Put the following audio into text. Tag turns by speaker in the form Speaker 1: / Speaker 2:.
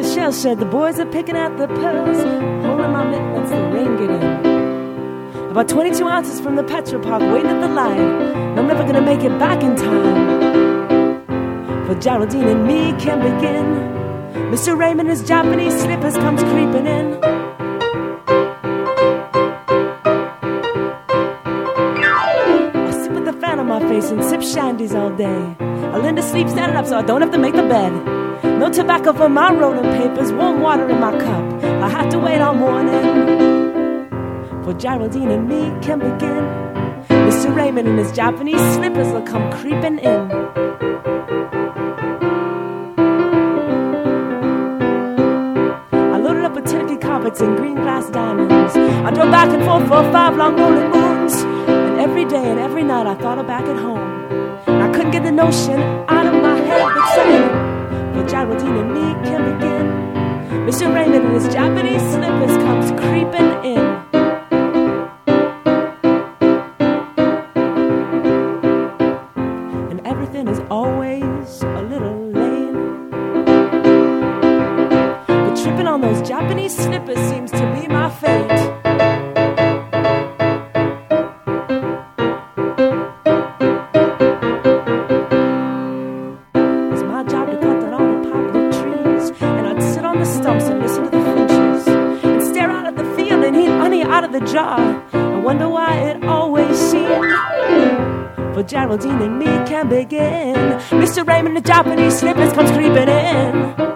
Speaker 1: the shell shed, the boys are picking at the pearls. Holding my mitt, lets the rain get in. About 22 ounces from the petrol park, waiting at the light. And I'm never gonna make it back in time. For Geraldine and me can begin. Mr. Raymond, his Japanese slippers comes creeping in. I sit with the fan on my face and sip shandies all day. Linda sleeps standing up so I don't have to make the bed. No tobacco for my rolling papers, warm water in my cup. I have to wait all morning. For Geraldine and me can begin. Mr. Raymond and his Japanese slippers will come creeping in. I loaded up with Turkey carpets and green glass diamonds. I drove back and forth for 5 long rolling moons. And every day and every night I thought of back at home. And I couldn't get the notion out of my head, but saying, for Geraldine and me can begin. Mr. Raymond and his Japanese slippers comes creeping in. And everything is always a little lame. But tripping on those Japanese slippers seems to be my fate. The jar. I wonder why it always seemed. For Geraldine and me can begin. Mr. Raymond, the Japanese slippers comes creeping in.